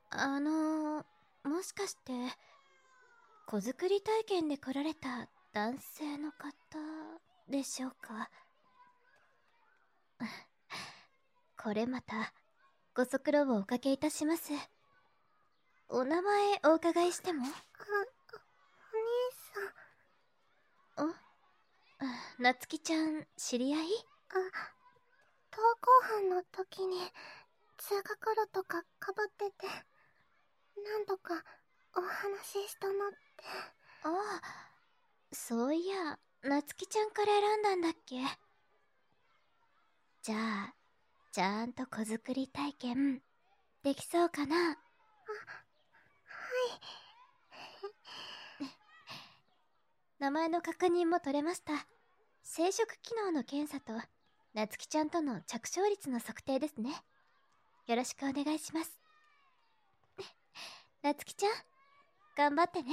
もしかして、子作り体験で来られた男性の方でしょうか？これまた、ご足労をおかけいたします。お名前お伺いしても？ お兄さん。 なつきちゃん、知り合い？ 登校班の時に通学路とかかぶってて、何度かお話ししたのって。 ああ、そういや、なつきちゃんから選んだんだっけ？じゃあ、ちゃんと子作り体験、できそうかな？ はい。 名前の確認も取れました。生殖機能の検査と、なつきちゃんとの着床率の測定ですね。よろしくお願いします。なつきちゃん、頑張ってね。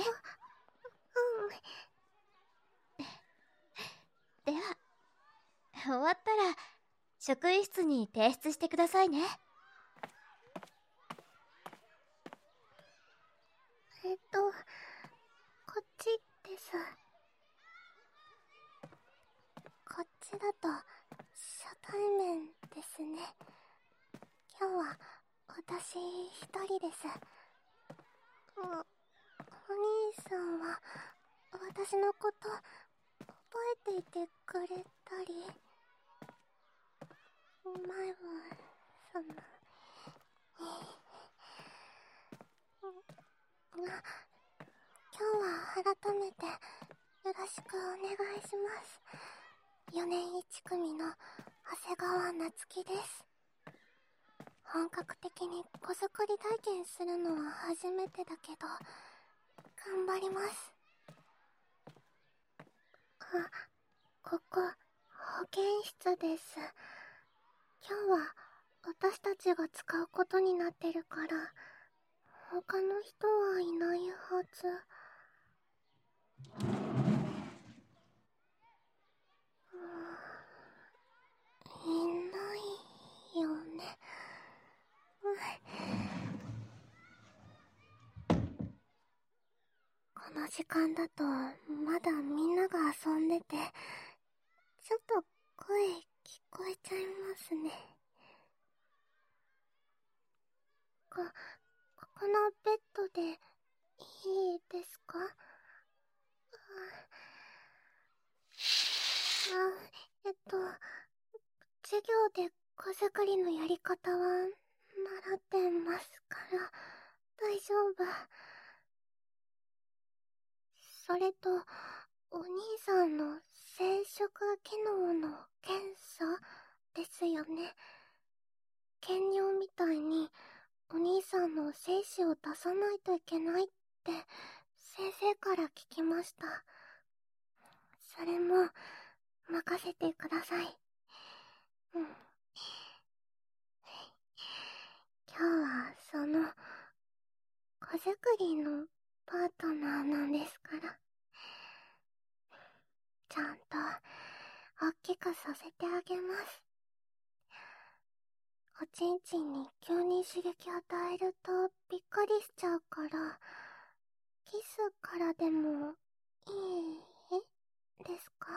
では、終わったら、職員室に提出してくださいね。 こっちです。こっちだと初対面ですね。今日は私一人です。お兄さんは私のこと覚えていてくれたり、前もその今日は改めてよろしくお願いします。4年1組の長谷川夏希です。本格的に子作り体験するのは初めてだけど、頑張ります。ここ、保健室です。今日は私たちが使うことになってるから、他の人はいないはず。いないよね。この時間だとまだみんなが遊んでて、ちょっと声聞こえちゃいますね。ここのベッドでいいですか？授業で子作りのやり方は習ってますから大丈夫。それと、お兄さんの生殖機能の検査ですよね。検尿みたいにお兄さんの精子を出さないといけないって先生から聞きました。それも任せてください。今日はその子作りのパートナーなんですから、ちゃんと大きくさせてあげます。おちんちんに急に刺激与えるとびっくりしちゃうから、キスからでもいいですか？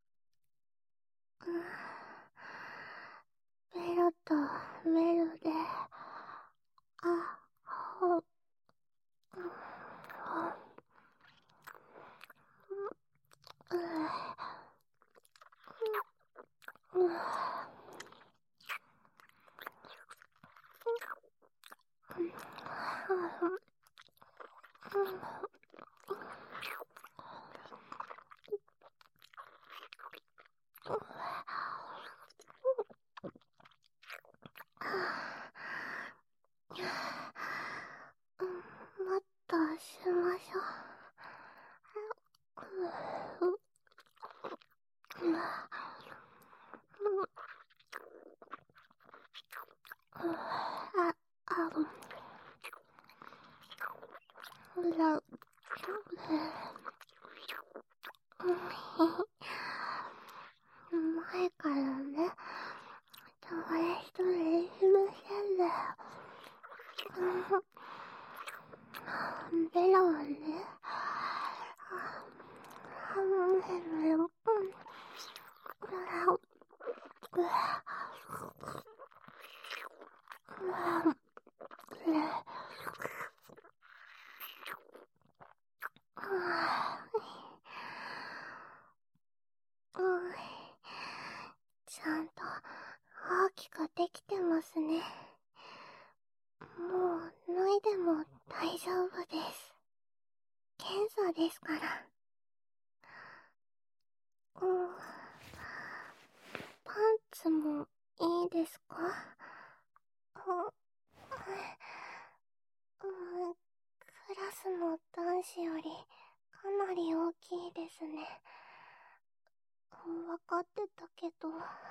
ベロとメルで、ほ、もっとしましょう。前からね、友達と練習してんだよ。 ちゃんと大きくできてますね。もう脱いでも大丈夫です。検査ですから。パンツもいいですか？クラスの男子よりかなり大きいですね。わかってたけど、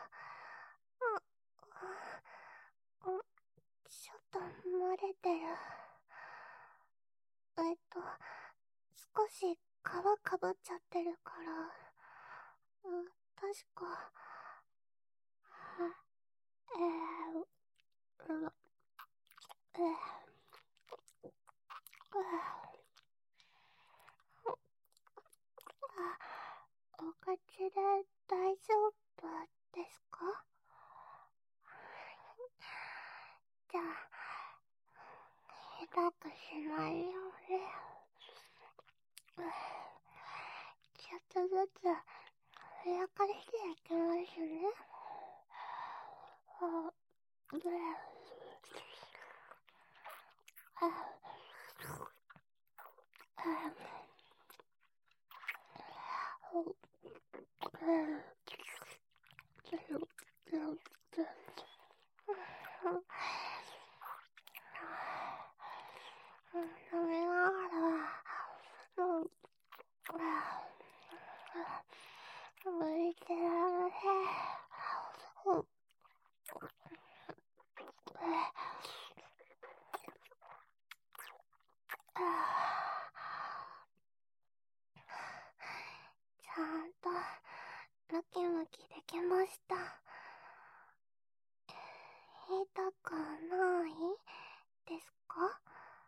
ちょっと漏れてる。少し皮かぶっちゃってるから、確か、お口で大丈夫ですか？じゃあ、下手くしないように、ちょっとずつ、やかりしていきますね。飲みながら、向いてられへん。ちゃんとムキムキできました。痛くないですか？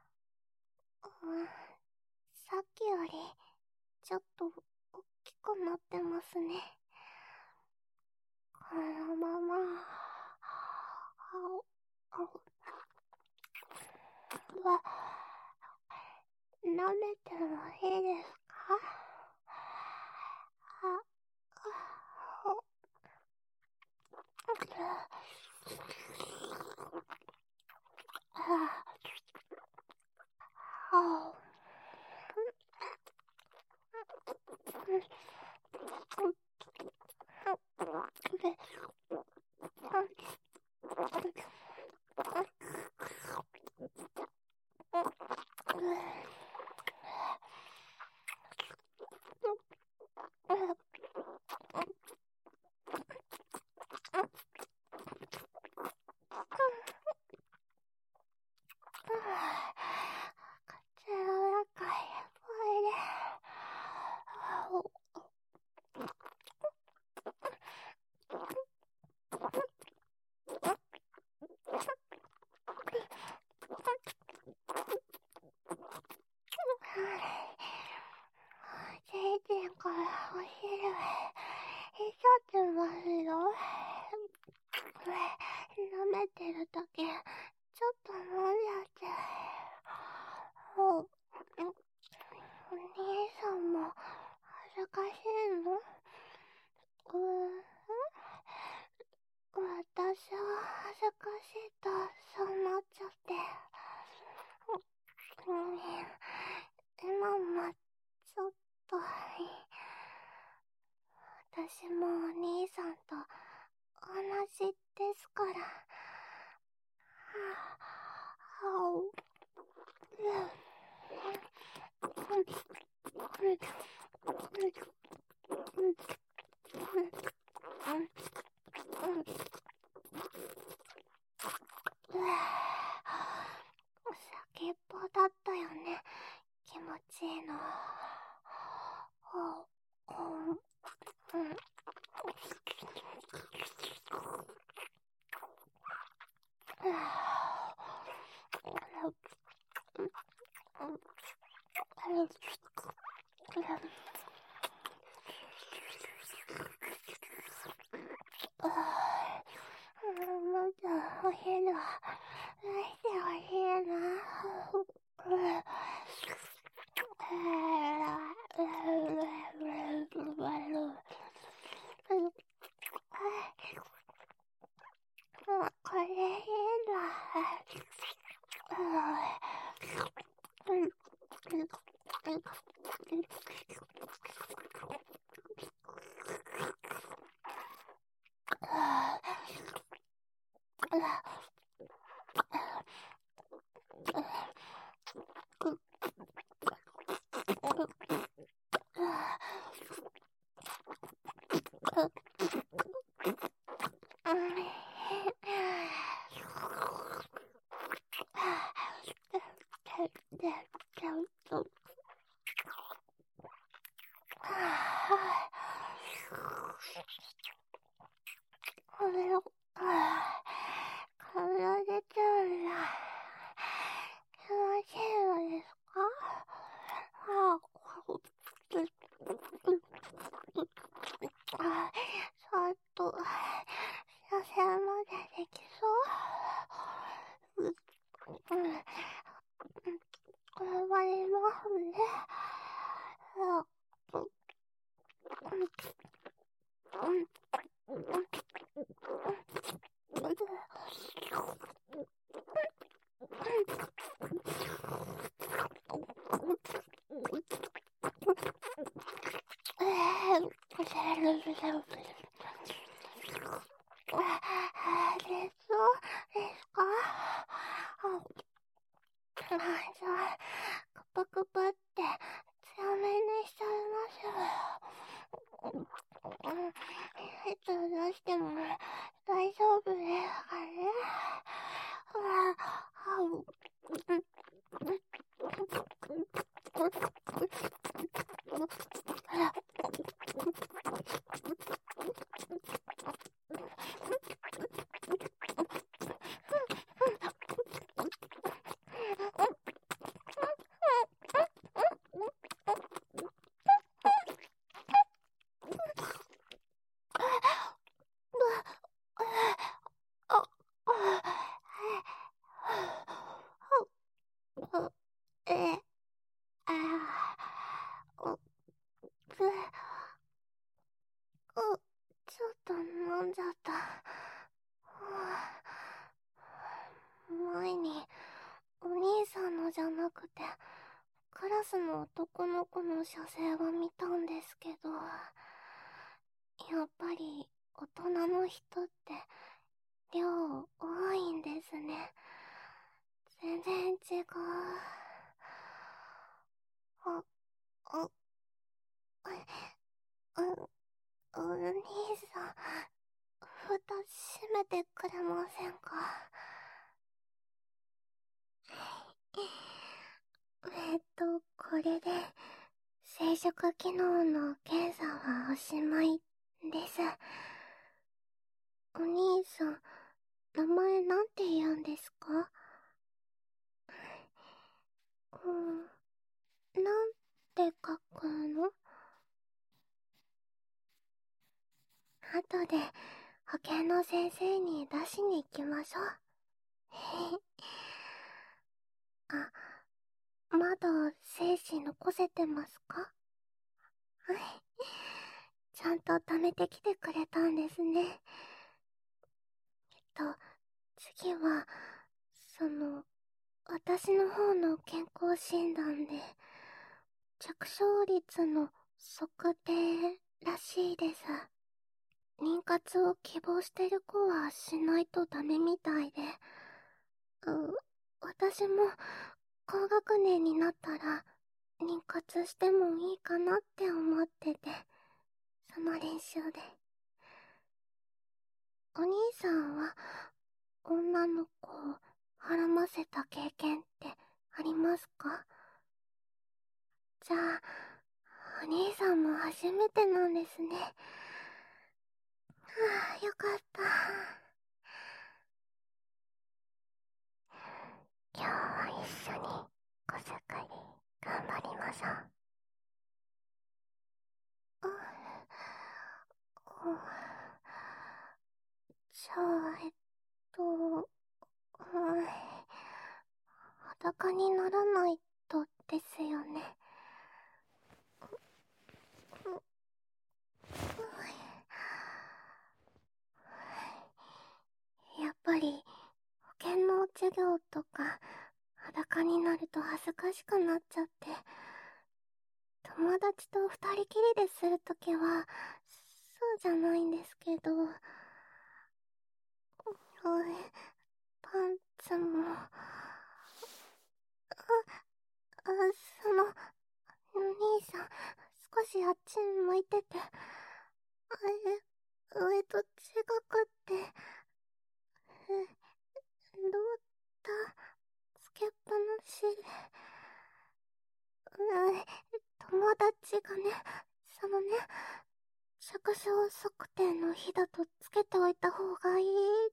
さっきよりちょっと大きくなってますね。このまま舐めてもいいですか？口の中いっぱいで。先生からお昼いちゃってますよ。舐めてるとき、ちょっと飲んじゃって。お兄さんも恥ずかしいの？私は恥ずかしいとそう思っちゃって。今もちょっと、私もお兄さんと同じですから。先っぽだったよね、気持ちいいの。 お昼、出してほしいな。これいい体出ちゃうんだ。気持ちいいのですか？さっと、射精までできそう？頑張りますね。ですか？じゃあ、カパカパって強めにしちゃいます。いつ出しても大丈夫ですかね？ちょっと飲んじゃった。前にお兄さんのじゃなくてクラスの男の子の写生を見たんですけど、やっぱり大人の人って量多いんですね。全然違う。お兄さん、蓋閉めてくれませんか？これで生殖機能の検査はおしまいです。お兄さん、名前なんて言うんですか？なんて書くの？後で保健の先生に出しに行きましょう。あ、まだ精子残せてますか？はい。ちゃんと貯めてきてくれたんですね。次は、私の方の健康診断で、着床率の測定らしいです。妊活を希望してる子はしないとダメみたいで、私も高学年になったら妊活してもいいかなって思ってて、その練習で。お兄さんは女の子をはらませた経験ってありますか？じゃあ、お兄さんも初めてなんですね。はあ、よかった。今日は一緒に子作り頑張りましょう。じゃあ、 と、裸にならないとですよね。やっぱり保険の授業とか裸になると恥ずかしくなっちゃって、友達と二人きりでするときはそうじゃないんですけど、パンツもお兄さん、少しあっち向いてて、上と違くって、どうだ、つけっぱなしで、友達がね、着床測定の日だとつけておいた方がいいって、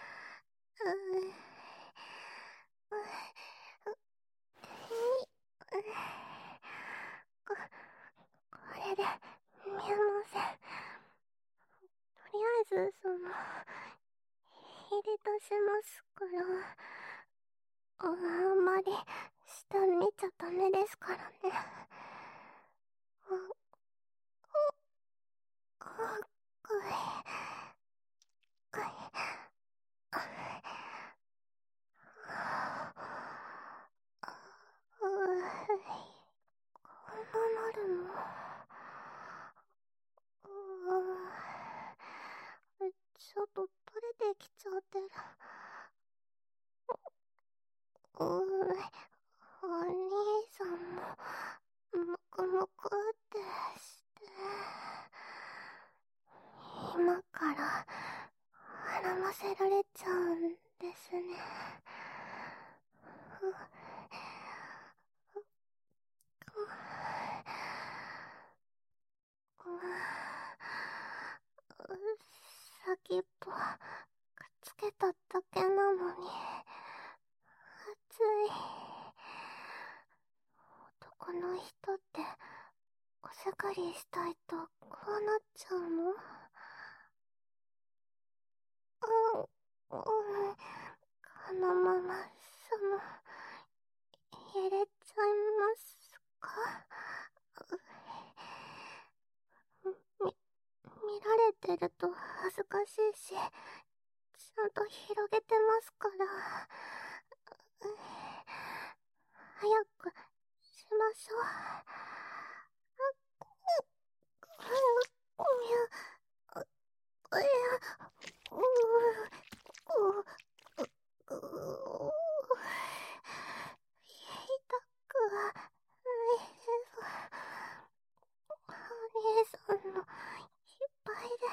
これで見えません。とりあえず、入れ出しますから、あんまり下見ちゃダメですからね。こんななるの？ちょっと垂れてきちゃってる。お兄さんも、むくむくってして、今から絡ませられちゃうんですね。先っぽくっつけただけなのに暑い。男の人ってお下がりしたいとこうなっちゃうの？このまま入れちゃいますか？見られてると恥ずかしいし、ちゃんと広げてますから。早くしましょう。痛くはないです。お兄さんのいっぱいで。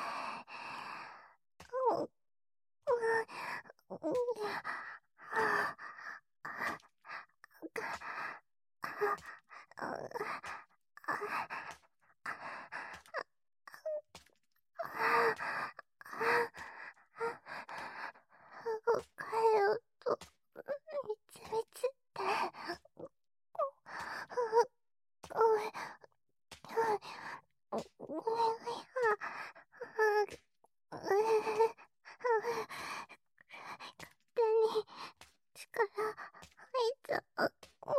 動かようとみちみちって。手に力入っちゃう。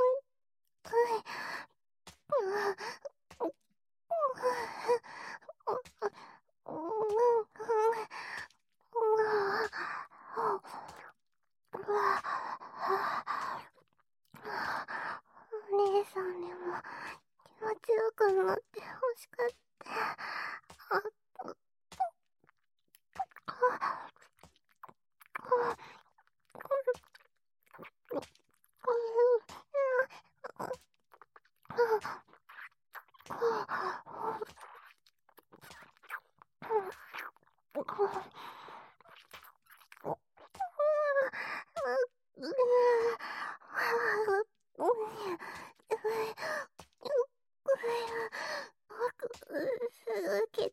お兄さんにも気持ちよくなってほしくって。すぐ来て、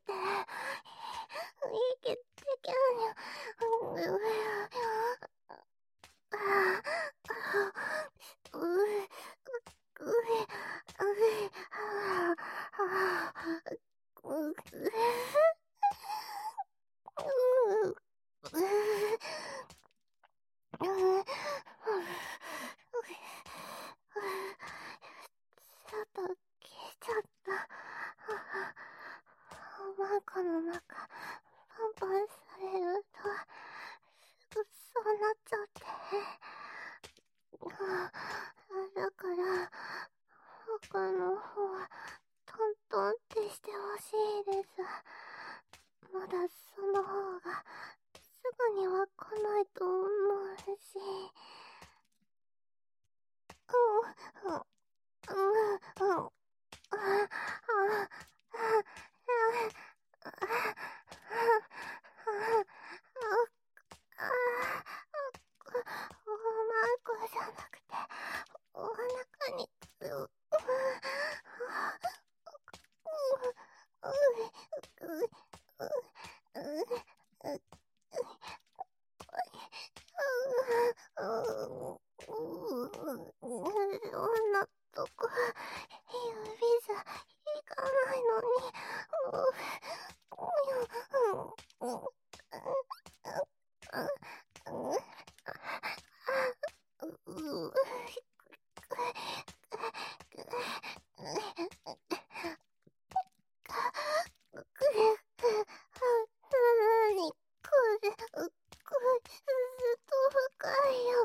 生きてきゃにゃ。 ちょっと消えちゃった。おまんこの中、パンパンされると、すぐそうなっちゃって。だから、僕の方は、トントンってしてほしいです。まだその方が、すぐには来ないと思うし。おまんこじゃなくて、お腹にくる。そんなとこ、指じゃいかないのに。何これ、ずっと深いよ。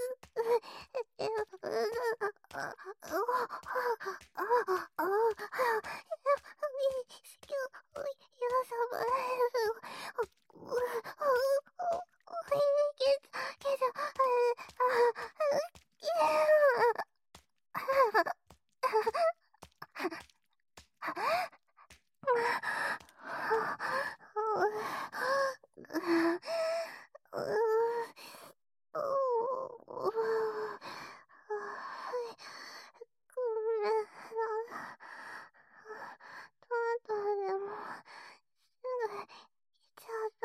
ごめん。トントンでも、すぐ来ちゃった。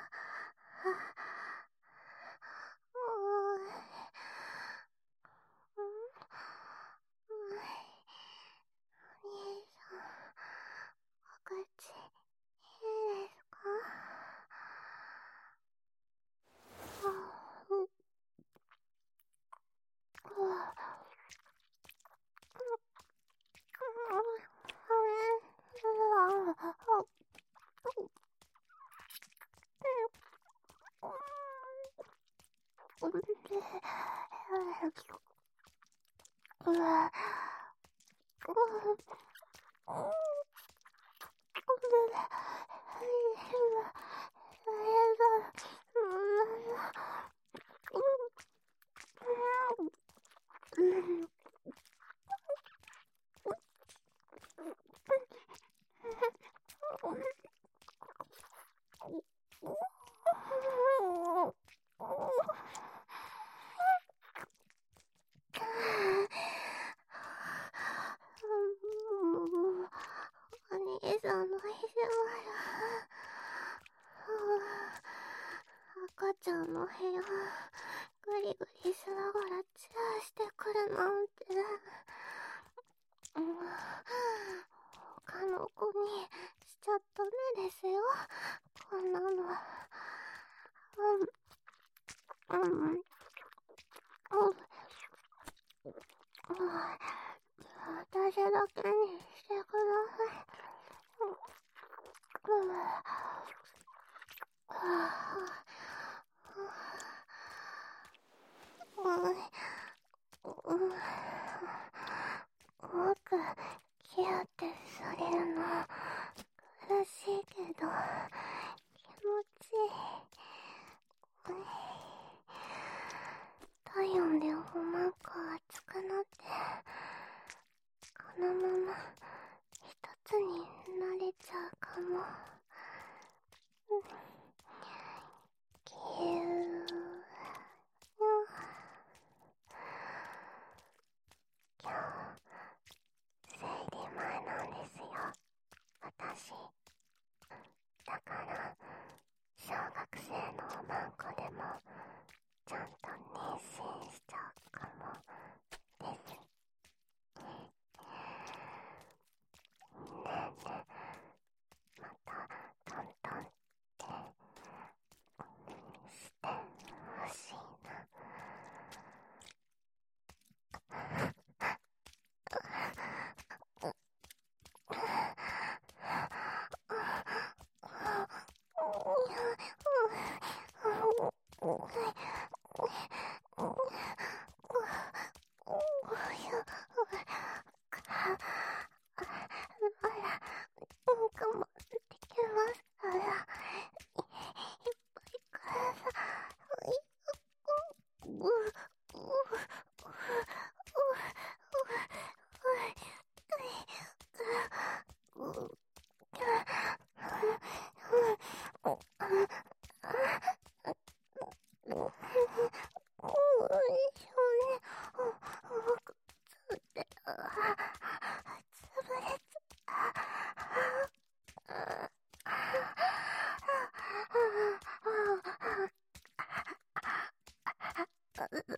お兄さん、お口、いいですか？お兄さんの意地悪。赤ちゃんの部屋、グリグリしながらチェアしてくるなんて。他の子にしちゃダメですよ、こんなの。私だけにしてください。僕、キュってされるの苦しいけど気持ちいい。体温でおまんこ熱くなって、このまま一つになれちゃうかも。ぎゅー。今日、生理前なんですよ、私。だから、小学生のおまんこでも、ちゃんと妊娠しちゃうかもです。ねえねえ、またトントンってしてほしいな。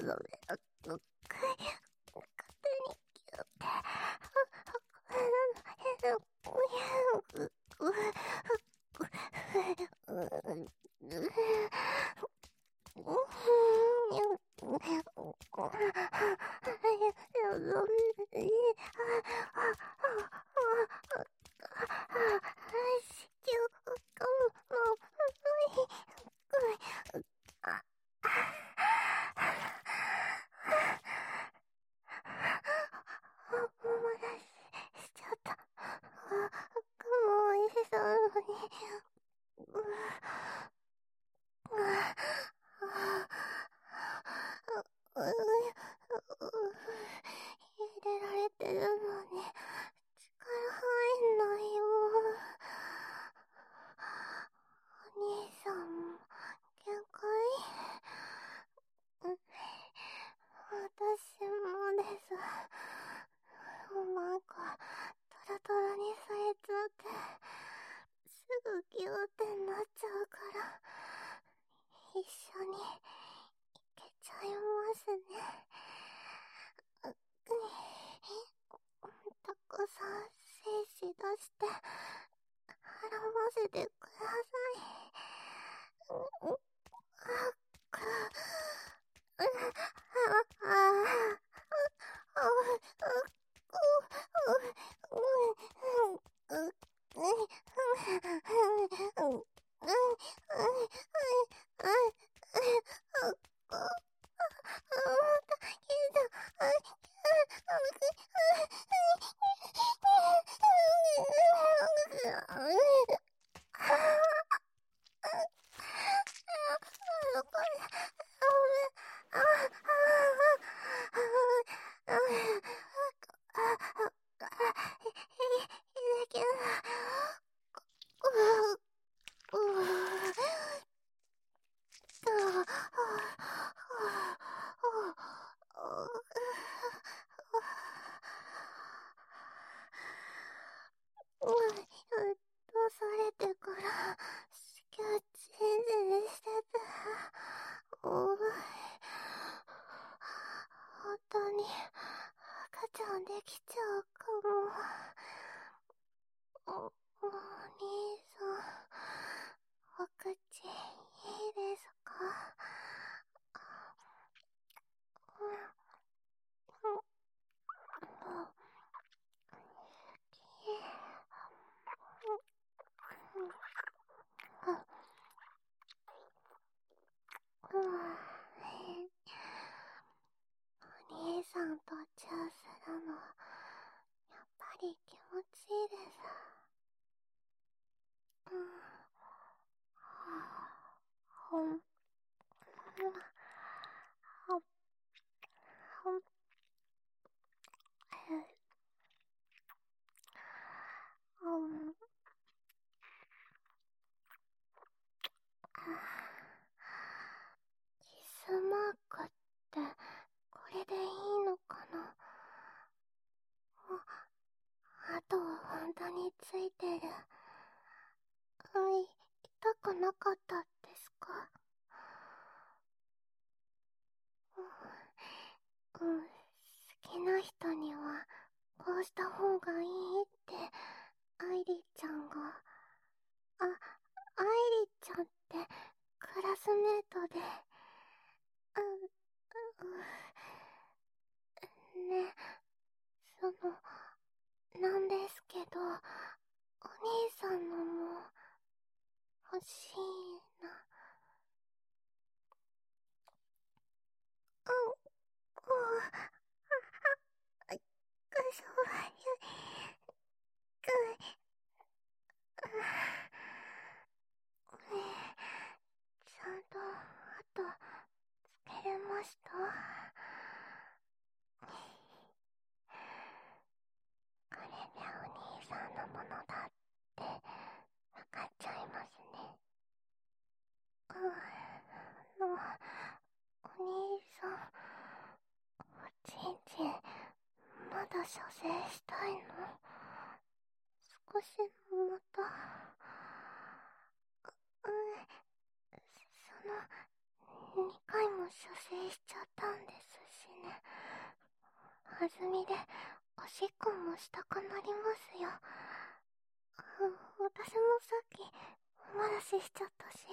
射精したいの？少しまた。その、2回も射精しちゃったんですしね。弾みでおしっこもしたくなりますよ。私もさっきお漏らししちゃったし。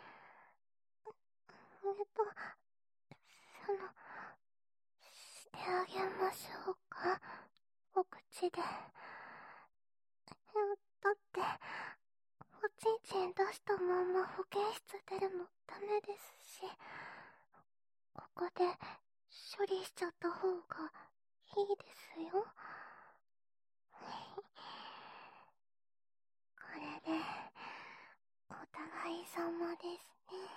してあげましょうか、お口で。だって、おちんちん出したまま保健室出るのダメですし、ここで処理しちゃった方がいいですよ。これで、お互い様ですね。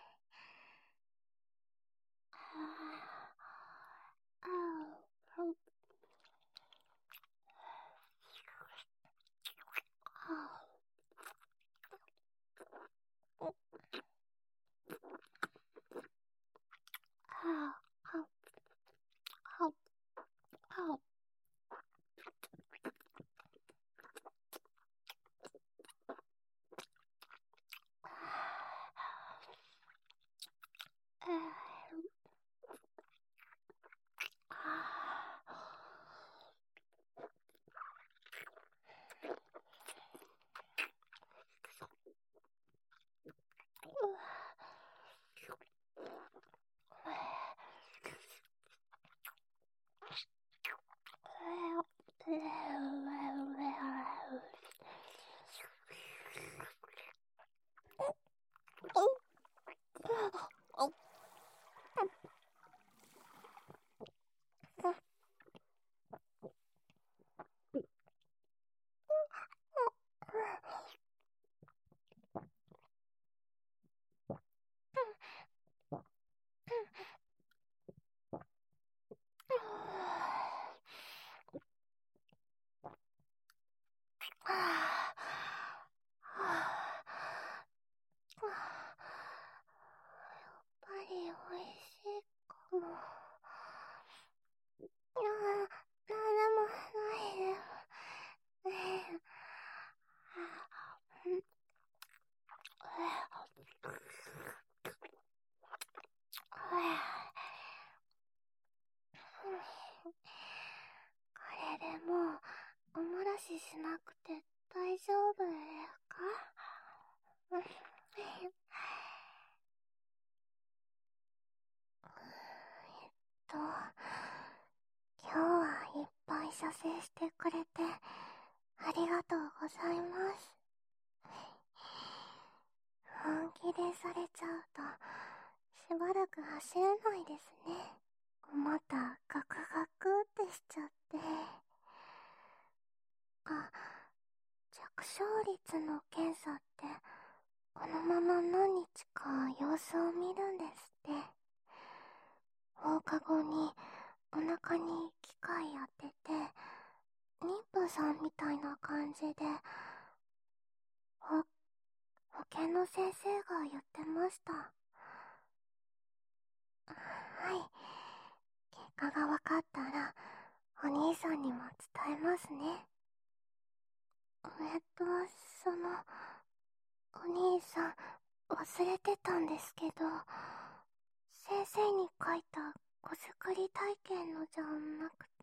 やっぱりおいしいかも。なんでもないです。これでもうお漏らししなくて大丈夫ですか？今日はいっぱい射精してくれてありがとうございます。本気でされちゃうとしばらく走れないですね。またガクガクってしちゃって。あ、着床率の検査ってこのまま何日か様子を見るんですって。放課後にお腹に機械当てて妊婦さんみたいな感じで保健の先生が言ってました。はい、結果が分かったらお兄さんにも伝えますね。そのお兄さん忘れてたんですけど、先生に書いた子作り体験のじゃなくて、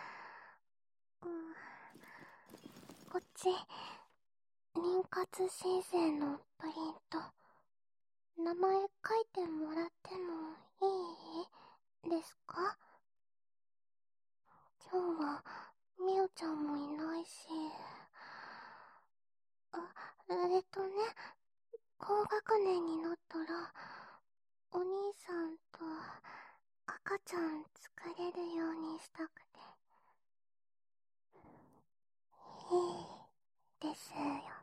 こっち妊活申請のプリント、名前書いてもらってもいいですか？今日はみおちゃんもいないし、高学年になったらお兄さんと赤ちゃん作れるようにしたくて。いいですよ